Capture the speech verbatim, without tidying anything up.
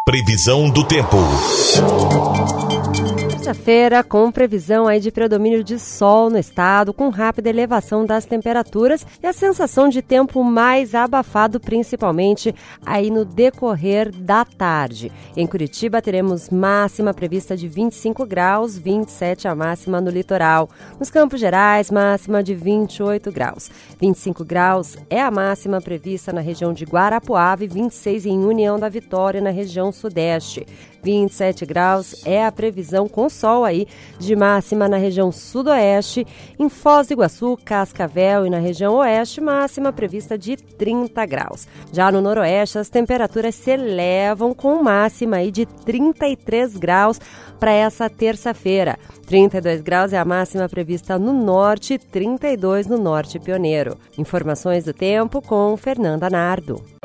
Previsão do tempo. Terça-feira, com previsão aí de predomínio de sol no estado, com rápida elevação das temperaturas e a sensação de tempo mais abafado, principalmente aí no decorrer da tarde. Em Curitiba, teremos máxima prevista de vinte e cinco graus, vinte e sete a máxima no litoral. Nos Campos Gerais, máxima de vinte e oito graus. vinte e cinco graus é a máxima prevista na região de Guarapuava e vinte e seis em União da Vitória, na região sudeste. vinte e sete graus é a previsão com sol aí de máxima na região sudoeste, em Foz do Iguaçu, Cascavel e na região oeste, máxima prevista de trinta graus. Já no noroeste, as temperaturas se elevam com máxima aí de trinta e três graus para essa terça-feira. trinta e dois graus é a máxima prevista no norte e trinta e dois no norte pioneiro. Informações do tempo com Fernanda Nardo.